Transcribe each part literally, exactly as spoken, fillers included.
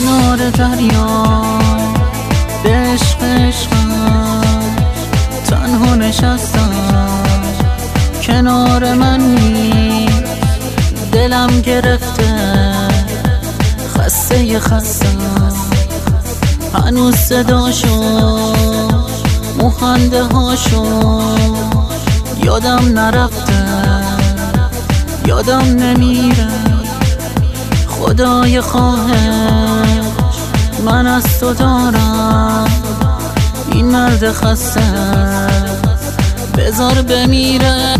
کنار دریا به عشق عشقم تنها نشستم، کنار من نیست دلم گرفته خسته خستم، هنوز صداشو مخنده هاشو یادم نرفته، یادم نمیره. خدای خواهش من از تو دارم، این مرد خسته بذار بمیره.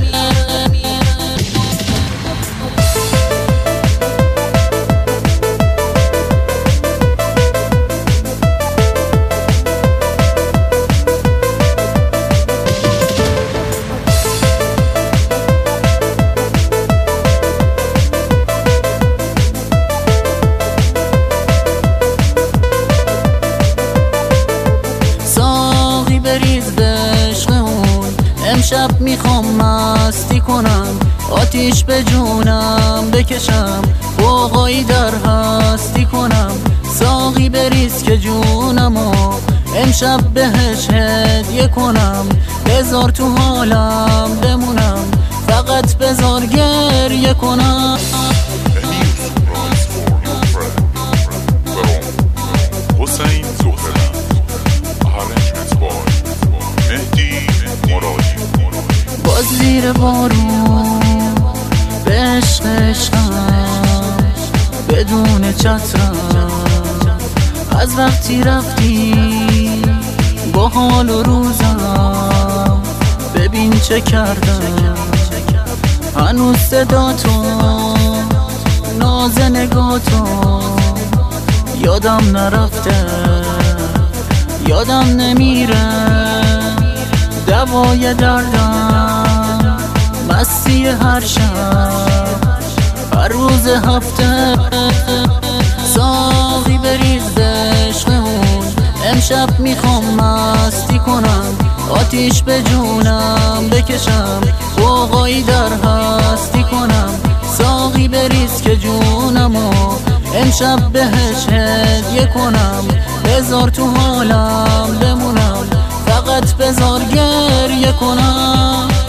امشب میخوام مستی کنم، آتیش به جونم بکشم، بوقایی در هستی کنم. ساقی بریز که جونمو امشب بهش هدیه کنم، بذار تو حالم بمونم، فقط بذار گریه کنم. باز زیر بارون به عشق عشقم بدون چترم، از وقتی رفتی با حال و روزم ببین چه کردم. هنوز صدا تو ناز نگاه تو یادم نرفته، یادم نمیره. دوای دردم مستی هر شب هر روز هفته. ساقی بریز عشقمون امشب میخوام مستی کنم، آتیش به جونم بکشم، بوقایی در هستی کنم. ساقی بریز که جونمو امشب بهش هدیه کنم، بذار تو حالم بمونم، فقط بذار گریه کنم.